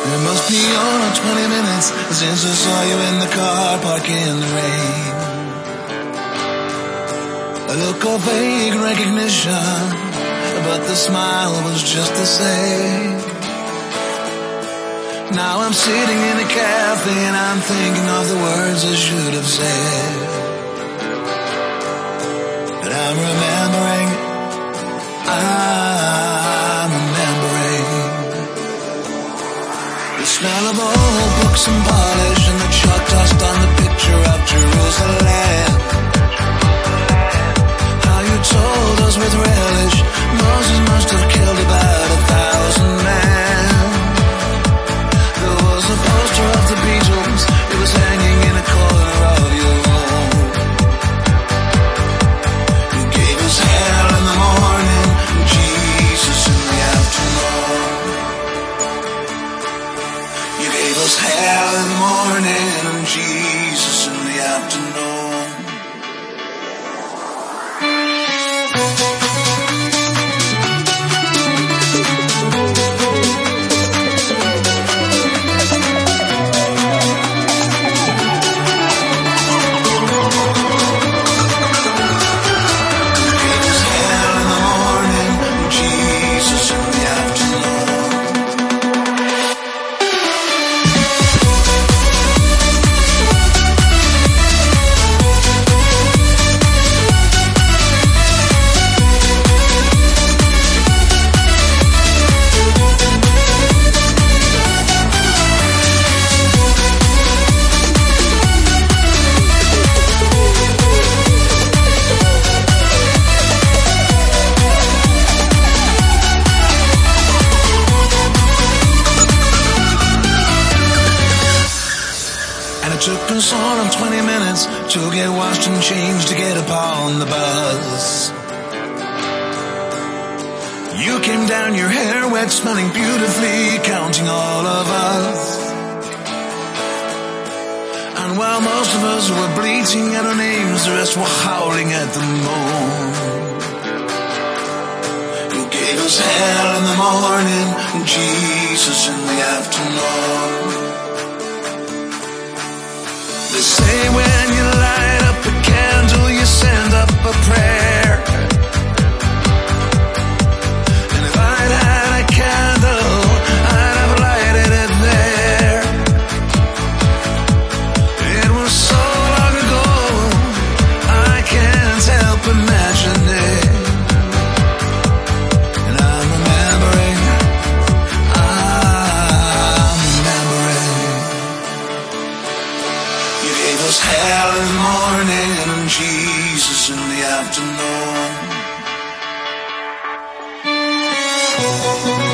It must be on 20 minutes since I saw you in the car park in the rain. A look of vague recognition, but the smile was just the same. Now I'm sitting in a cafe and I'm thinking of the words I should have said. And I'm remembering the smell of old books and polish and the chalk dust on the picture of Jerusalem. How you told us with relish Moses must have killed about 1,000 men. There was a poster of the Beatles, it was hanging in a corner of your room. You gave us hell in the morning and Jesus in the afternoon. You gave us hell in the morning and Jesus in the afternoon. Took us on 20 minutes to get washed and changed to get upon the bus. You came down, your hair wet, smelling beautifully, counting all of us. And while most of us were bleating at our names, the rest were howling at the moon. You gave us hell in the morning and Jesus in the afternoon. They say when you light up a candle, you send up a prayer. And if I'd had a candle, I'd have lighted it there. It was so long ago, I can't help imagining. And I'm remembering. You gave us hell in the morning and Jesus in the afternoon.